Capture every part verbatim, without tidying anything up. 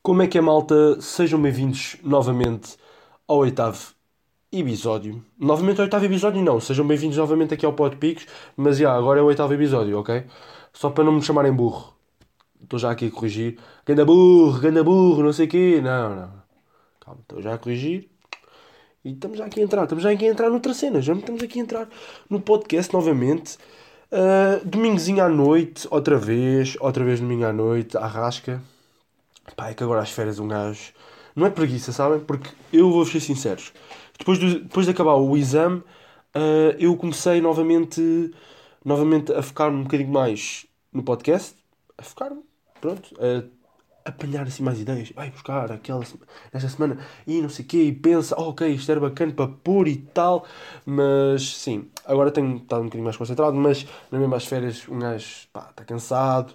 Como é que é, malta? Sejam bem-vindos novamente ao oitavo episódio. Novamente ao oitavo episódio, não. Sejam bem-vindos novamente aqui ao Podpicos. Mas já, agora é o oitavo episódio, ok? Só para não me chamarem burro. Estou já aqui a corrigir. Ganda burro, ganda burro, não sei o quê. Não, não. Calma, estou já a corrigir. E estamos já aqui a entrar. Estamos já aqui a entrar noutra cena. Já estamos aqui a entrar no podcast novamente. Uh, domingozinho à noite, outra vez. Outra vez domingo à noite, à rasca. Pá, é que agora às férias um gajo... Não é preguiça, sabem? Porque eu vou ser sinceros. Depois de, depois de acabar o exame, ah, eu comecei novamente, novamente a focar-me um bocadinho mais no podcast. A focar-me, pronto. A apanhar assim mais ideias. Vai buscar aquela... sema- Esta semana. E não sei o quê. E pensa, oh, ok, isto era bacana para pôr e tal. Mas, sim. Agora tenho estado um bocadinho mais concentrado. Mas, na mesma às férias, um gajo, pá, está cansado.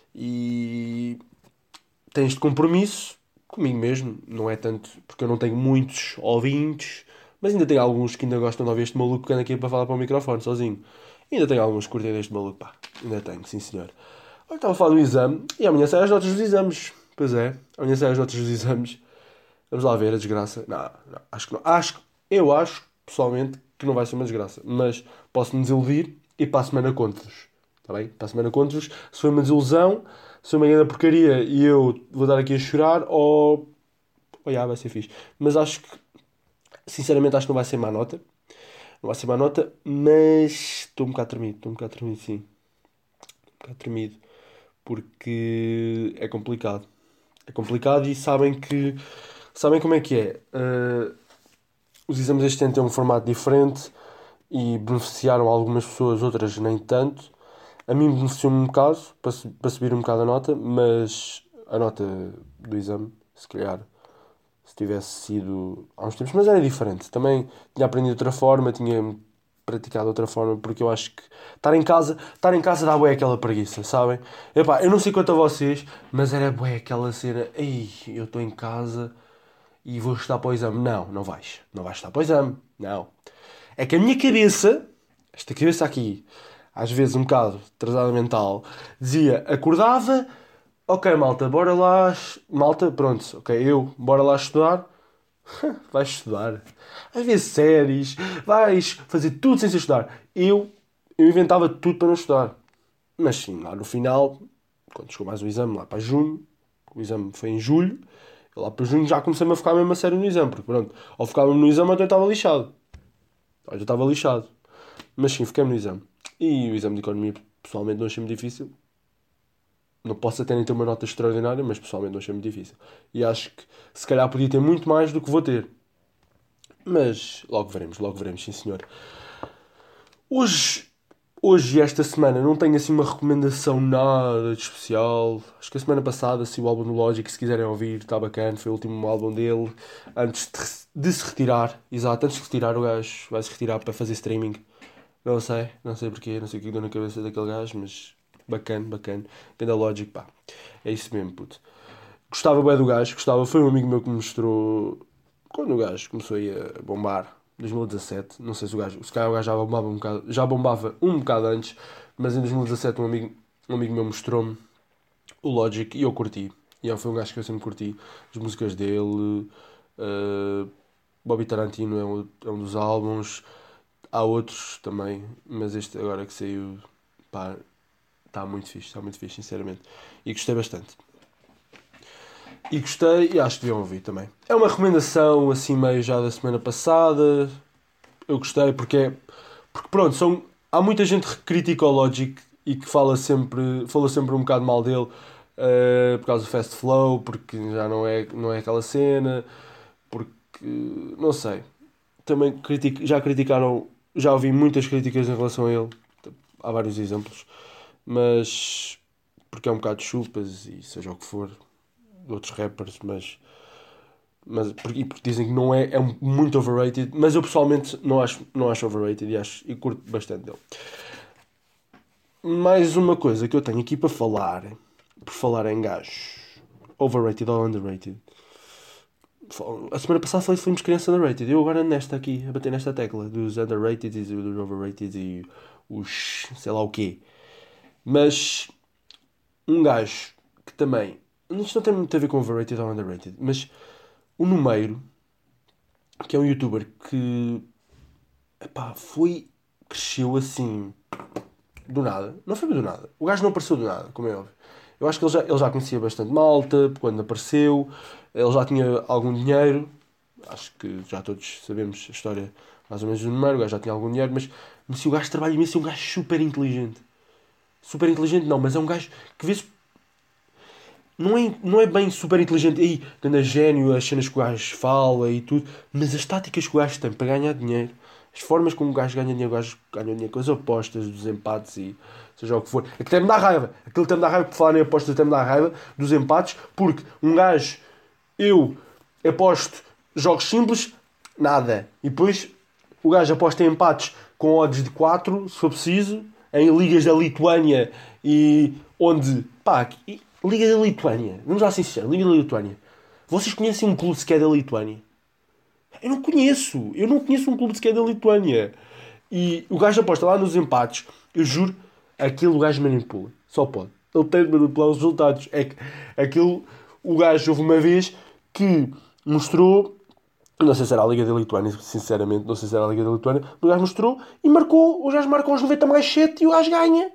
E tens de compromisso comigo mesmo, não é tanto porque eu não tenho muitos ouvintes, mas ainda tenho alguns que ainda gostam de ouvir este maluco que anda aqui para falar para o microfone sozinho. Ainda tenho alguns que curtem deste maluco, pá, ainda tenho, sim senhor. Olha, estava a falar do exame e amanhã saem as notas dos exames. Pois é, amanhã saem as notas dos exames. Vamos lá ver a desgraça. Não, não, acho que não. Acho, que- eu acho, pessoalmente, que não vai ser uma desgraça, mas posso-me desiludir e para a semana conto-vos. Está bem? Para a semana conto-vos se foi uma desilusão, se foi uma grande porcaria e eu vou dar aqui a chorar ou. Oh, yeah, vai ser fixe. Mas acho que, sinceramente, acho que não vai ser má nota. Não vai ser má nota, mas estou um bocado tremido. Estou um bocado tremido, sim. Um bocado tremido. Porque é complicado. É complicado e sabem que. Sabem como é que é? Uh, os exames este ano têm um formato diferente e beneficiaram algumas pessoas, outras nem tanto. A mim beneficiou-me um bocado para, su- para subir um bocado a nota, mas a nota do exame, se calhar, se tivesse sido há uns tempos, mas era diferente. Também tinha aprendido de outra forma, tinha praticado de outra forma, porque eu acho que estar em casa, estar em casa dá bué aquela preguiça, sabem? Epá, eu não sei quanto a vocês, mas era bué aquela cena, ei, eu estou em casa e vou estudar para o exame. Não, não vais. Não vais estudar para o exame. Não. É que a minha cabeça, esta cabeça aqui, às vezes um bocado atrasada mental, dizia, acordava, ok, malta, bora lá, malta, pronto, ok, eu, bora lá estudar. Vais estudar. Vais ver séries, vais fazer tudo sem ser estudar. Eu, eu inventava tudo para não estudar. Mas sim, lá no final, quando chegou mais o exame, lá para junho, o exame foi em julho, eu lá para junho já comecei-me a focar mesmo a sério no exame, porque pronto, ao focar-me no exame eu até estava lixado. Eu já estava lixado. Mas sim, fiquei no exame. E o exame de economia, pessoalmente, não achei muito difícil. Não posso até nem ter uma nota extraordinária, mas pessoalmente não achei muito difícil. E acho que se calhar podia ter muito mais do que vou ter. Mas logo veremos, logo veremos, sim senhor. Hoje, hoje e esta semana não tenho assim uma recomendação nada de especial. Acho que a semana passada, assim, o álbum do Logic, se quiserem ouvir, está bacana. Foi o último álbum dele. Antes de, de se retirar, exato, antes de se retirar, o gajo vai se retirar para fazer streaming. Não sei, não sei porquê, não sei o que deu na cabeça daquele gajo, mas bacana, bacana. Ganda Logic, pá. É isso mesmo, puto. Gostava bem do gajo, gostava. Foi um amigo meu que me mostrou quando o gajo começou aí a bombar. dois mil e dezassete, não sei se o gajo, se calhar o gajo já bombava um bocado, já bombava um bocado antes, mas em dois mil e dezassete um amigo, um amigo meu mostrou-me o Logic e eu curti. E ele foi um gajo que eu sempre curti. As músicas dele, uh, Bobby Tarantino é um, é um dos álbuns. Há outros também, mas este agora que saiu, pá, está muito fixe, está muito fixe, sinceramente. E gostei bastante. E gostei e acho que deviam ouvir também. É uma recomendação assim meio já da semana passada. Eu gostei porque é. Porque pronto, são, há muita gente que critica o Logic e que fala sempre, fala sempre um bocado mal dele eh, por causa do Fast Flow, porque já não é, não é aquela cena, porque não sei. Também critic, já criticaram, já ouvi muitas críticas em relação a ele. Há vários exemplos, mas porque é um bocado de chupas e seja o que for, de outros rappers, mas, mas porque, e porque dizem que não é, é um- muito overrated, mas eu pessoalmente não acho, não acho overrated e, acho, e curto bastante dele. Mais uma coisa que eu tenho aqui para falar, por falar em gajos, overrated ou underrated. A semana passada falei de filmes de criança underrated. Eu agora nesta aqui, a bater nesta tecla dos underrated e dos overrated e os sei lá o quê. Mas um gajo que também Isto não tem muito a ver com overrated ou underrated, mas o Numeiro, que é um youtuber que, epá, foi, cresceu assim, do nada. Não foi do nada. O gajo não apareceu do nada, como é óbvio. Eu acho que ele já, ele já conhecia bastante malta, quando apareceu, ele já tinha algum dinheiro. Acho que já todos sabemos a história mais ou menos do Numeiro, o gajo já tinha algum dinheiro, mas, mas se o gajo trabalha imenso, é um gajo super inteligente. Super inteligente não, mas é um gajo que vê-se. Não é, não é bem super inteligente aí, grande gênio, as cenas que o gajo fala e tudo, mas as táticas que o gajo tem para ganhar dinheiro, as formas como o gajo ganha dinheiro, o gajo ganha dinheiro com as apostas, dos empates e seja o que for. Aquilo até me dá raiva. Aquilo até me dá raiva, por falar em apostas, até me dá raiva dos empates, porque um gajo, eu aposto jogos simples, nada. E depois o gajo aposta em empates com odds de quatro se for preciso, em ligas da Lituânia e onde, pá, Liga da Lituânia. Vamos lá ser sinceros. Liga da Lituânia. Vocês conhecem um clube sequer da Lituânia? Eu não conheço. Eu não conheço um clube sequer da Lituânia. E o gajo aposta lá nos empates. Eu juro, aquilo o gajo manipula. Só pode. Ele tem de manipular os resultados. É que aquilo, o gajo houve uma vez que mostrou. Não sei se era a Liga da Lituânia, sinceramente, não sei se era a Liga da Lituânia. O gajo mostrou e marcou. O gajo marcou aos noventa mais sete e o gajo ganha.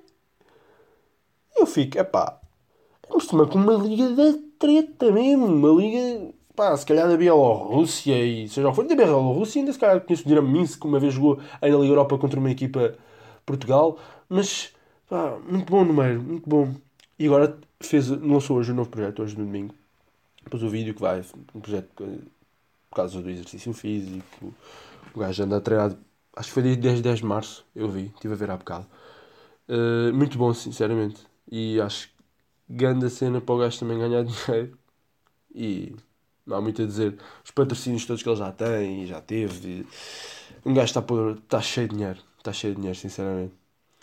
Eu fico, epá. Mas também com uma liga da treta mesmo. Uma liga, pá, se calhar da Bielorrússia e seja o que for. Da Bielorrússia ainda se calhar conheço o Dinamo Minsk, que uma vez jogou aí na Liga Europa contra uma equipa Portugal. Mas, pá, muito bom número, muito bom. E agora fez, lançou hoje um novo projeto, hoje no domingo. Depois o vídeo que vai, um projeto por causa do exercício físico. O gajo anda a treinar, acho que foi desde dez de março, eu vi, estive a ver há bocado. Uh, muito bom, sinceramente. E acho que grande cena para o gajo também ganhar dinheiro. E não há muito a dizer. Os patrocínios todos que ele já tem e já teve. Um gajo está, por, está cheio de dinheiro. Está cheio de dinheiro, sinceramente.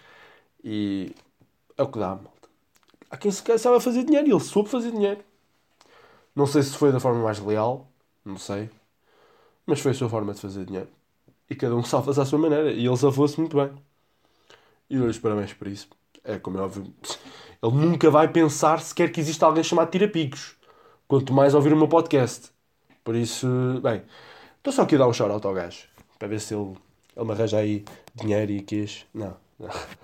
E é o que dá, malta. Há quem se sabe fazer dinheiro e ele soube fazer dinheiro. Não sei se foi da forma mais leal, não sei. Mas foi a sua forma de fazer dinheiro. E cada um safa-se à sua maneira. E ele safou-se muito bem. E dou-lhes parabéns por isso. É como é óbvio. Ele nunca vai pensar sequer que existe alguém chamado Tirapicos. Quanto mais ouvir o meu podcast. Por isso, bem, estou só aqui a dar um shout-out ao gajo. Para ver se ele, ele me arranja aí dinheiro e queijo. Não, não.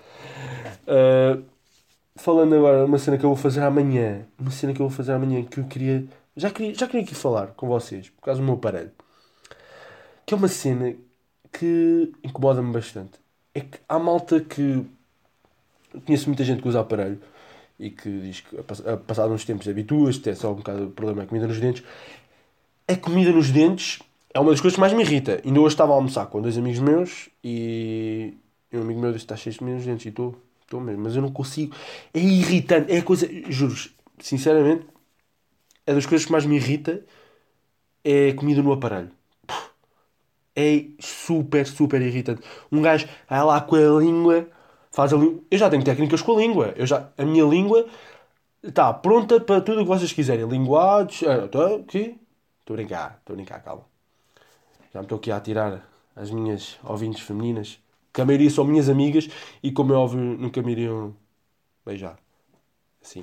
Uh, falando agora, uma cena que eu vou fazer amanhã. Uma cena que eu vou fazer amanhã que eu queria. Já queria, já queria aqui falar com vocês. Por causa do meu aparelho. Que é uma cena que incomoda-me bastante. É que há malta que. Conheço muita gente que usa aparelho e que diz que a passar uns tempos habitua-se, é só um bocado o problema é a comida nos dentes. A comida nos dentes é uma das coisas que mais me irrita. Ainda hoje estava a almoçar com dois amigos meus e um amigo meu disse: está cheio de comida nos dentes. E estou, estou mesmo, mas eu não consigo. É irritante, é a coisa, juro, sinceramente, é das coisas que mais me irrita é a comida no aparelho. É super, super irritante. Um gajo vai lá com a língua, faz a língua. Eu já tenho técnicas com a língua. Eu já, a minha língua está pronta para tudo o que vocês quiserem. Linguados. Ah, estou aqui. Estou a brincar, estou a brincar, calma. Já me estou aqui a tirar as minhas ouvintes femininas, que a maioria são minhas amigas e, como é óbvio, nunca me iriam beijar. Assim.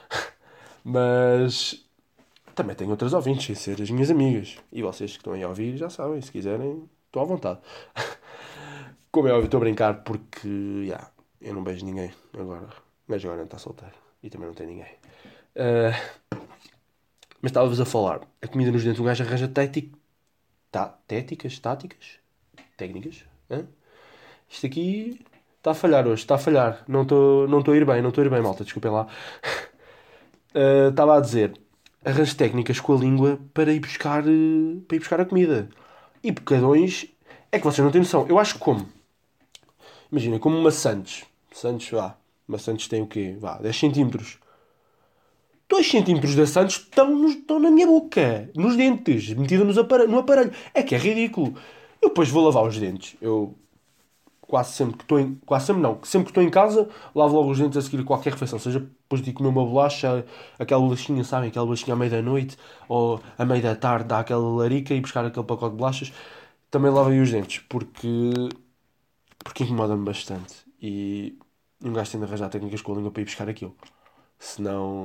Mas também tenho outras ouvintes, sem ser as minhas amigas. E vocês que estão aí a ouvir já sabem, se quiserem, estão à vontade. Como é óbvio, estou a brincar porque, yeah, eu não beijo ninguém agora. Mas agora não está solteiro. E também não tem ninguém. Uh, mas estava-vos a falar. A comida nos dentes, um gajo arranja tétic... tá, téticas, táticas, técnicas. Hã? Isto aqui está a falhar hoje, está a falhar. Não estou não estou a ir bem, não estou a ir bem, malta, desculpem lá. Uh, estava a dizer, arranjo técnicas com a língua para ir buscar, uh, para ir buscar a comida. E bocadões, é que vocês não têm noção. Eu acho que como. Imaginem, como uma Santos. Santos, vá. Uma Santos tem o quê? Vá, dez centímetros. dois centímetros da Santos estão, nos- estão na minha boca. Nos dentes. Metida nos apare- no aparelho. É que é ridículo. Eu depois vou lavar os dentes. Eu quase sempre que estou em... Quase sempre não. Sempre que estou em casa, lavo logo os dentes a seguir a qualquer refeição. Seja depois de comer uma bolacha, aquela bolachinha, sabem? Aquela bolachinha à meia da noite. Ou à meia da tarde dá aquela larica e buscar aquele pacote de bolachas. Também lavo aí os dentes. Porque... Porque incomoda-me bastante. E um gajo tem de arranjar técnicas com a língua para ir buscar aquilo. Senão...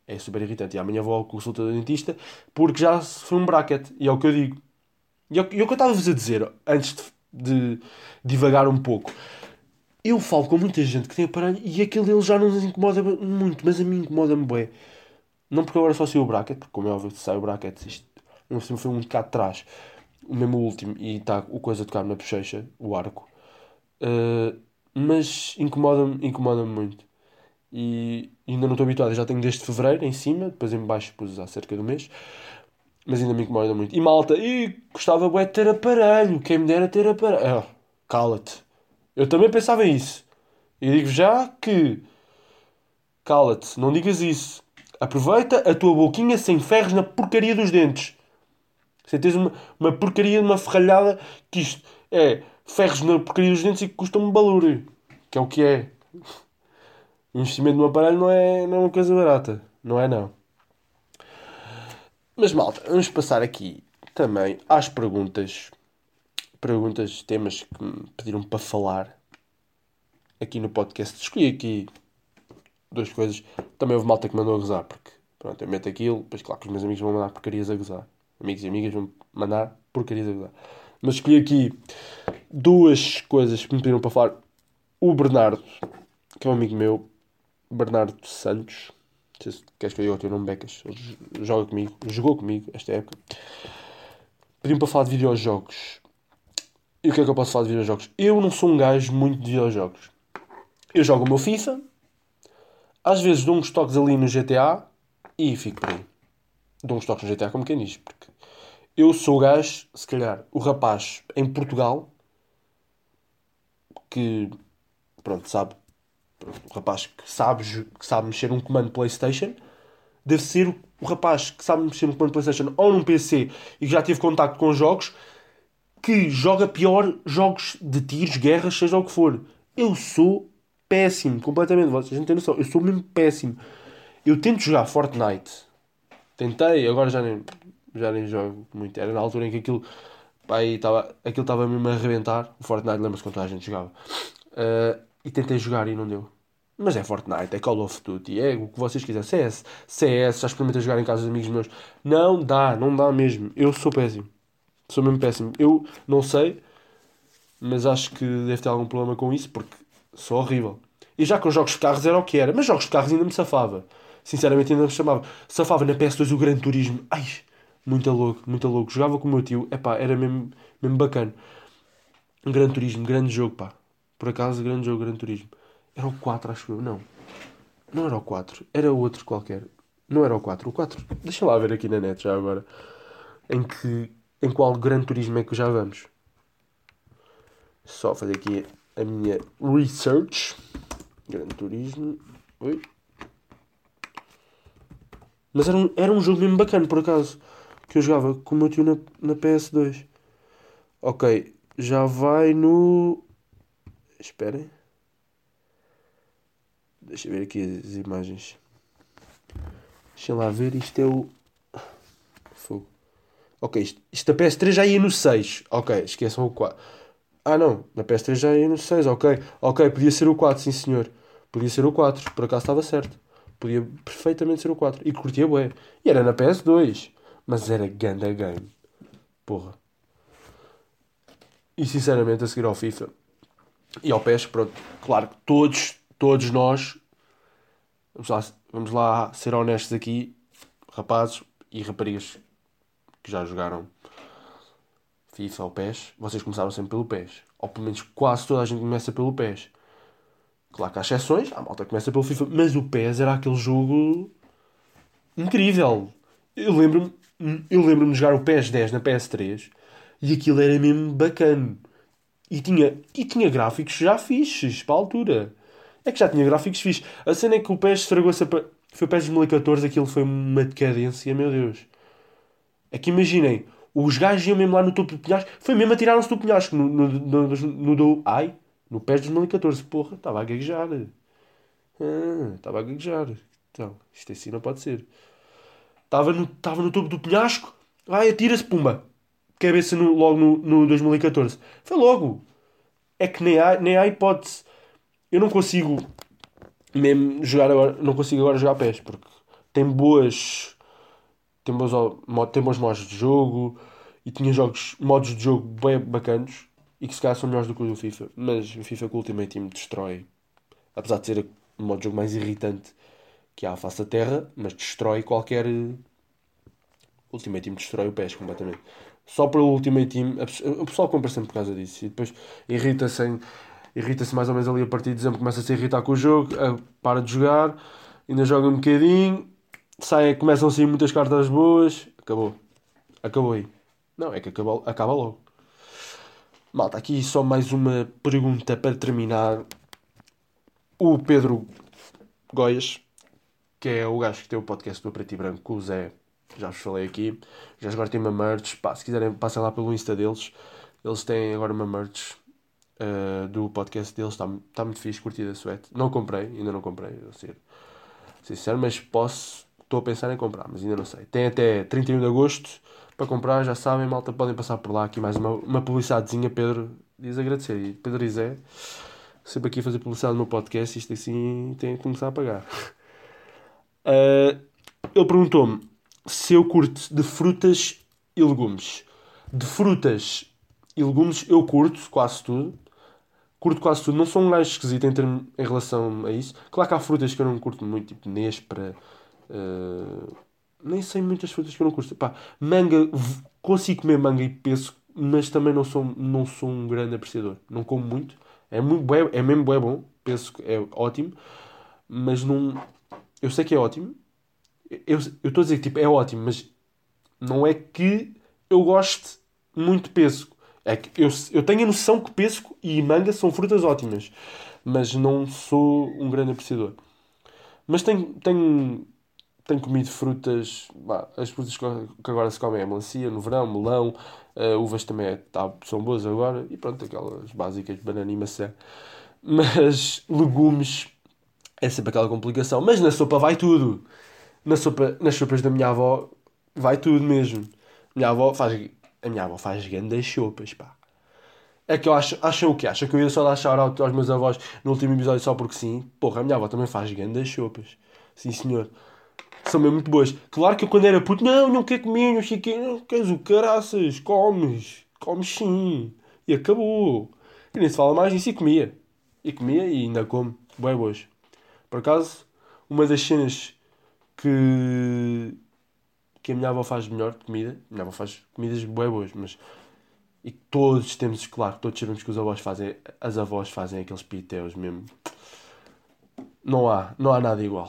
É super irritante. E amanhã vou ao consulta do dentista porque já foi um bracket. E é o que eu digo. E é o que e é o que eu estava-vos a dizer antes de, de divagar um pouco. Eu falo com muita gente que tem aparelho e aquele dele já não nos incomoda muito, mas a mim incomoda-me bué. Não porque agora só saiu o bracket, porque como é óbvio que sai o bracket, isto não sei, foi um bocado de trás, o mesmo último, e está o coisa a tocar na bochecha, o arco. Uh, mas incomoda-me incomoda-me muito. E ainda não estou habituado, eu já tenho desde fevereiro em cima, depois em baixo pus há cerca de um mês, mas ainda me incomoda muito. E malta, e gostava bué de ter aparelho, quem me dera ter aparelho. Ah, cala-te. Eu também pensava isso. E digo já que, cala-te, não digas isso. Aproveita a tua boquinha sem ferros na porcaria dos dentes. Você tens uma, uma porcaria de uma ferralhada que isto é ferros na porcaria dos dentes e que custa um balúrdio. Que é o que é. O investimento no aparelho não é, não é uma coisa barata. Não é não. Mas malta, vamos passar aqui também às perguntas. Perguntas, temas que me pediram para falar aqui no podcast. Escolhi aqui duas coisas. Também houve malta que mandou a gozar, porque pronto, eu meto aquilo, depois claro que os meus amigos vão mandar porcarias a gozar. Amigos e amigas vão mandar porcarias a gozar. Mas escolhi aqui duas coisas que me pediram para falar. O Bernardo, que é um amigo meu, Bernardo Santos. Não sei se queres que eu diga o teu nome, Becas. Ele joga comigo, jogou comigo esta época. Pediram para falar de videojogos. E o que é que eu posso falar de videojogos? Eu não sou um gajo muito de videojogos. Eu jogo o meu FIFA. Às vezes dou uns toques ali no G T A e fico por aí. Dou uns toques no G T A como quem diz. Porque eu sou o gajo, se calhar, o rapaz em Portugal que, pronto, sabe. Pronto, o rapaz que sabe, jo- que sabe mexer num comando PlayStation deve ser o, o rapaz que sabe mexer num comando PlayStation ou num P C e que já teve contacto com jogos que joga pior jogos de tiros, guerras, seja o que for. Eu sou péssimo, completamente. Vocês não têm noção. Eu sou mesmo péssimo. Eu tento jogar Fortnite. Tentei, agora já nem, já nem jogo muito. Era na altura em que aquilo pá, aí estava, aquilo estava mesmo a arrebentar. O Fortnite, lembra-se quando toda a gente jogava. Ah, e tentei jogar e não deu. Mas é Fortnite, é Call of Duty, é o que vocês quiserem. C S, C S, já experimentei jogar em casa dos amigos meus. Não dá, não dá mesmo. Eu sou péssimo. Sou mesmo péssimo. Eu não sei, mas acho que deve ter algum problema com isso, porque sou horrível. E já com jogos de carros era o que era, mas jogos de carros ainda me safava. Sinceramente ainda me chamava. Safava na P S dois o Gran Turismo. Ai, muito louco, muito louco. Jogava com o meu tio, epá, era mesmo, mesmo bacana. Um Gran Turismo, grande jogo, pá. Por acaso, grande jogo, Gran Turismo. Era o quatro acho eu. Não, não era o quatro, era outro qualquer. Não era o quatro, o quatro. Deixa lá ver aqui na net já agora. Em que, em qual Gran Turismo é que já vamos? Só fazer aqui a minha research. Gran Turismo. Oi. Mas era um, era um jogo mesmo bacana, por acaso. Que eu jogava com o meu tio na, na P S dois. Ok, já vai no. Esperem. Deixa eu ver aqui as imagens. Deixa lá ver, isto é o. Fogo. Ok, isto, isto da P S três já ia no seis. Ok, esqueçam o quatro. Ah não, na P S três já ia no seis, ok. Ok, podia ser o quatro, sim senhor. Podia ser o quatro, por acaso estava certo. Podia perfeitamente ser o quatro. E curtia bué. E era na P S dois. Mas era ganda game. Porra. E sinceramente, a seguir ao FIFA e ao PES, pronto. Claro que todos, todos nós, vamos lá, vamos lá ser honestos aqui, rapazes e raparigas que já jogaram FIFA ou PES, vocês começaram sempre pelo PES. Ou pelo menos quase toda a gente começa pelo PES. Claro que há exceções, há malta que começa pelo FIFA, mas o PES era aquele jogo incrível. Eu lembro-me, eu lembro-me de jogar o PES dez na P S três e aquilo era mesmo bacana. E tinha, e tinha gráficos já fixes para a altura. É que já tinha gráficos fixes. A cena é que o PES estragou-se. A... pa- Foi o PES dois mil e catorze, aquilo foi uma decadência, meu Deus. É que imaginem, os gajos iam mesmo lá no topo do penhasco. Foi mesmo atiraram-se do penhasco no, no, no, no, no do. Ai, no PES dois mil e catorze. Porra, estava a gaguejar. Ah, estava a gaguejar. Então, isto assim não pode ser. Estava no, estava no topo do penhasco. Ai, atira-se, pumba. Cabeça no, logo no, no dois mil e catorze. Foi logo. É que nem há, nem há hipótese. Eu não consigo mesmo jogar agora, não consigo agora jogar PES, porque tem boas, tem bons, mo- tem bons modos de jogo e tinha jogos, modos de jogo bem bacanos e que se calhar são melhores do que o do FIFA. Mas o FIFA com o Ultimate Team destrói, apesar de ser o modo de jogo mais irritante que há à face da Terra, mas destrói qualquer. O Ultimate Team destrói o PES completamente. Só para o Ultimate Team, a pe- o pessoal compra sempre por causa disso. E depois irrita-se em- irrita-se mais ou menos ali a partir de dezembro, começa a se irritar com o jogo, a- para de jogar, ainda joga um bocadinho, sai, começam a sair muitas cartas boas, acabou. Acabou aí. Não, é que acaba, acaba logo. Malta, aqui só mais uma pergunta para terminar. O Pedro Goias, que é o gajo que tem o podcast do Preto e Branco com o Zé, já vos falei aqui. Já agora tem uma merch. Pá, se quiserem, passem lá pelo Insta deles. Eles têm agora uma merch uh, do podcast deles. Está tá muito fixe, curtida a suete. Não comprei, ainda não comprei, vou ser sincero, mas posso. Estou a pensar em comprar, mas ainda não sei. Tem até trinta e um de agosto para comprar, já sabem, malta, podem passar por lá. Aqui mais uma, uma publicidadezinha, Pedro. Diz agradecer. E Pedro e Zé, sempre aqui a fazer publicidade no meu podcast. Isto assim tem que começar a pagar. Uh, ele perguntou-me se eu curto de frutas e legumes. De frutas e legumes eu curto quase tudo. Curto quase tudo. Não sou um gajo esquisito em, termo, em relação a isso. Claro que há frutas que eu não curto muito, tipo néspera. Uh, nem sei muitas frutas que eu não curto. Pá, manga, v- consigo comer manga e pêssego, mas também não sou, não sou um grande apreciador. Não como muito. É, muito bué, é mesmo bué bom. Pêssego é ótimo. Mas não... Eu sei que é ótimo. Eu eu estou a dizer que tipo, é ótimo, mas não é que eu goste muito de pêssego. É que eu, eu tenho a noção que pêssego e manga são frutas ótimas, mas não sou um grande apreciador. Mas tenho, tenho, tenho comido frutas, bah, as frutas que que agora se comem é melancia no verão, melão, eh, uvas também é- tá- são boas agora, e pronto, aquelas básicas, banana e maçã. Mas legumes é sempre aquela complicação. Mas na sopa vai tudo. Na sopa, nas sopas da minha avó vai tudo mesmo. Minha avó faz, a minha avó faz grandes sopas, pá. É que eu acho, acham o quê? Acham que eu ia só dar shout-out aos meus avós no último episódio só porque sim? Porra, a minha avó também faz grandes sopas. Sim, senhor. São mesmo muito boas. Claro que eu quando era puto, não, não quero comer, não sei o quê. Não queres o caraças, comes. Comes sim. E acabou. E nem se fala mais nisso e comia. E comia e ainda como. Bué boas. Por acaso, uma das cenas que, que a minha avó faz melhor de comida. A minha avó faz comidas bué boas, mas... E todos temos, claro, todos sabemos que os avós fazem... As avós fazem aqueles piteus mesmo. Não há, não há nada igual.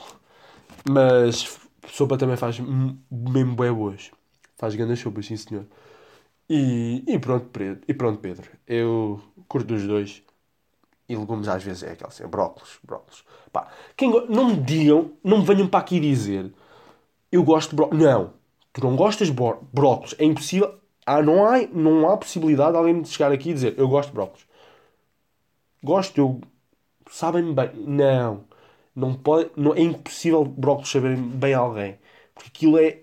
Mas sopa também faz m- mesmo bué boas. Faz grandes sopas, sim senhor. E, e pronto, Pedro. E pronto, Pedro. Eu curto dos dois. E legumes às vezes é aquela assim, brócolos, brócolos. Pá, quem go- não me digam, não me venham para aqui dizer eu gosto de brócolos. Não, tu não gostas de bró- brócolos. É impossível. Ah, não há, não há possibilidade de alguém me chegar aqui e dizer eu gosto de brócolos. Gosto, eu. Sabem bem. Não. Não pode, não, é impossível brócolos saberem bem a alguém. Porque aquilo é.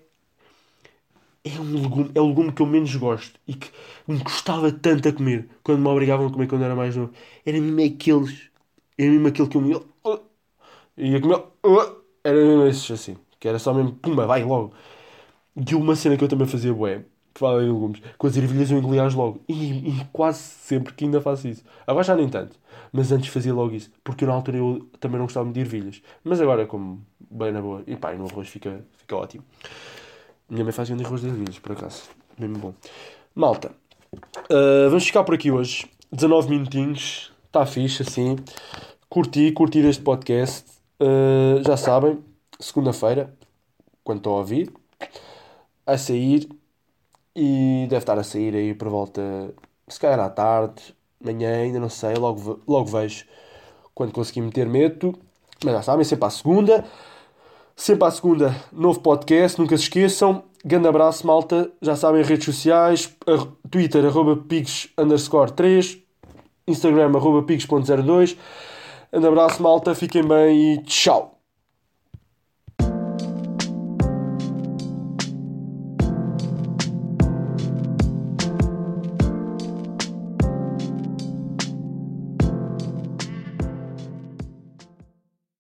É um legume, é o legume que eu menos gosto. E que me custava tanto a comer. Quando me obrigavam a comer quando era mais novo. Era mesmo aqueles. Era mesmo aquele que eu me. Ia comer. Era mesmo esses assim. Que era só mesmo. Pumba, vai logo. E uma cena que eu também fazia bué, que fala em legumes, com as ervilhas eu engolia-as logo. E, e quase sempre que ainda faço isso. Agora já nem tanto. Mas antes fazia logo isso. Porque na altura eu também não gostava muito de ervilhas. Mas agora como bem na boa. E pá, e no arroz fica, fica ótimo. Minha mãe faz grande arroz de ervilhas, por acaso. Mesmo bom. Malta, ah, vamos ficar por aqui hoje. dezanove minutinhos. Está fixe assim. Curti, curti este podcast. Ah, já sabem, segunda-feira, quando estão a ouvir, a sair. E deve estar a sair aí por volta, se calhar à tarde, manhã, ainda não sei, logo, ve- logo vejo quando conseguir meter meto. Mas já sabem, sempre à segunda. Sempre à segunda, novo podcast, nunca se esqueçam. Grande abraço, malta. Já sabem, redes sociais, ar- Twitter, arroba pigs underscore três, Instagram, arroba pigs ponto zero dois. Grande abraço, malta. Fiquem bem e tchau.